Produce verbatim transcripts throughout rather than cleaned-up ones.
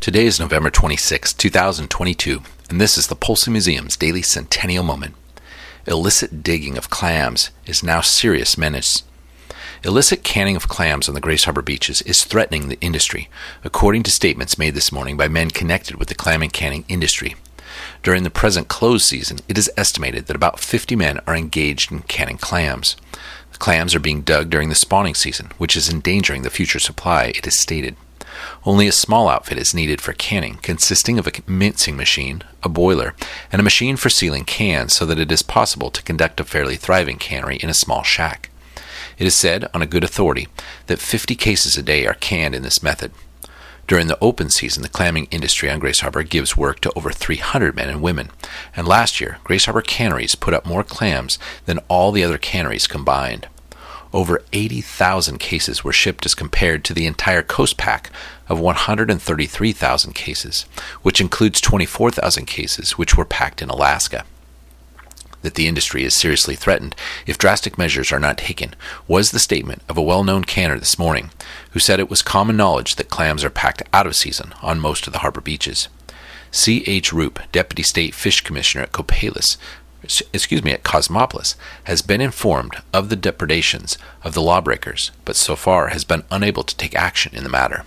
Today is November twenty-sixth, two thousand twenty-two, and this is the Polson Museum's Daily Centennial Moment. Illicit digging of clams is now serious menace. Illicit canning of clams on the Grace Harbor beaches is threatening the industry, according to statements made this morning by men connected with the clam and canning industry. During the present close season, it is estimated that about fifty men are engaged in canning clams. The clams are being dug during the spawning season, which is endangering the future supply, it is stated. Only a small outfit is needed for canning, consisting of a mincing machine, a boiler, and a machine for sealing cans so that it is possible to conduct a fairly thriving cannery in a small shack. It is said, on a good authority, that fifty cases a day are canned in this method. During the open season, the clamming industry on Grace Harbor gives work to over three hundred men and women, and last year, Grace Harbor canneries put up more clams than all the other canneries combined. Over eighty thousand cases were shipped as compared to the entire coast pack of one hundred thirty-three thousand cases, which includes twenty-four thousand cases which were packed in Alaska. That the industry is seriously threatened if drastic measures are not taken was the statement of a well-known canner this morning, who said it was common knowledge that clams are packed out of season on most of the harbor beaches. C H Roop, Deputy State Fish Commissioner at Copalis, excuse me, at Cosmopolis, has been informed of the depredations of the lawbreakers, but so far has been unable to take action in the matter.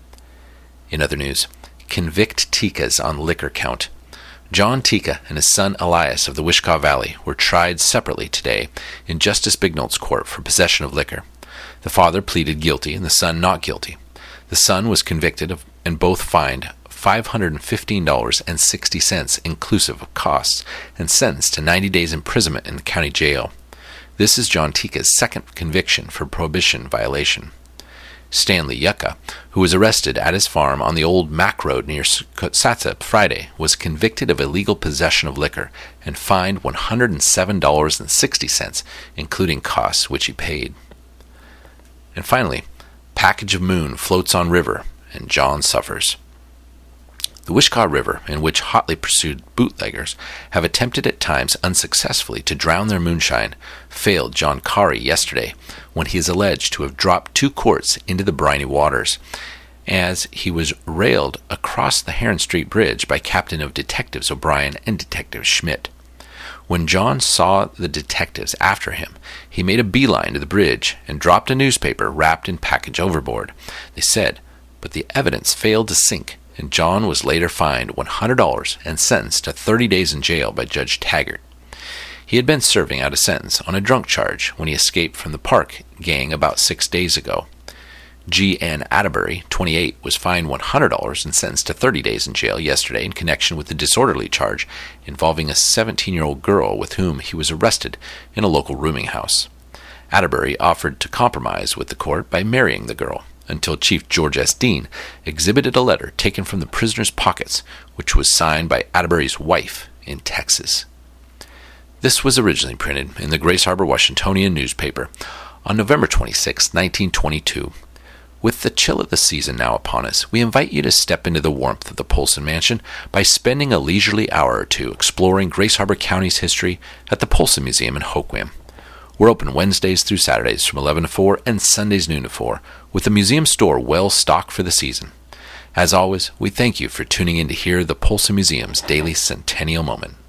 In other news, convict Tikas on liquor count. John Tika and his son Elias of the Wishkah Valley were tried separately today in Justice Bignolt's court for possession of liquor. The father pleaded guilty and the son not guilty. The son was convicted of and both fined five hundred fifteen dollars and sixty cents inclusive of costs and sentenced to ninety days imprisonment in the county jail. This is John Tika's second conviction for prohibition violation. Stanley Yucca, who was arrested at his farm on the old Mac Road near Satsep Friday, was convicted of illegal possession of liquor and fined one hundred seven dollars and sixty cents, including costs, which he paid. And finally, package of moon floats on river, and John suffers. The Wishkah River, in which hotly pursued bootleggers have attempted at times unsuccessfully to drown their moonshine, failed John Kari yesterday when he is alleged to have dropped two quarts into the briny waters, as he was railed across the Heron Street Bridge by Captain of Detectives O'Brien and Detective Schmidt. When John saw the detectives after him, he made a beeline to the bridge and dropped a newspaper wrapped in package overboard, they said, but the evidence failed to sink, and John was later fined one hundred dollars and sentenced to thirty days in jail by Judge Taggart. He had been serving out a sentence on a drunk charge when he escaped from the park gang about six days ago. G. N. Atterbury, twenty-eight, was fined one hundred dollars and sentenced to thirty days in jail yesterday in connection with the disorderly charge involving a seventeen-year-old girl with whom he was arrested in a local rooming house. Atterbury offered to compromise with the court by marrying the girl, until Chief George S. Dean exhibited a letter taken from the prisoner's pockets, which was signed by Atterbury's wife in Texas. This was originally printed in the Grace Harbor Washingtonian newspaper on November twenty-sixth, nineteen twenty-two. With the chill of the season now upon us, we invite you to step into the warmth of the Polson Mansion by spending a leisurely hour or two exploring Grace Harbor County's history at the Polson Museum in Hoquiam. We're open Wednesdays through Saturdays from eleven to four and Sundays noon to four, with the museum store well stocked for the season. As always, we thank you for tuning in to hear the Polson Museum's Daily Centennial Moment.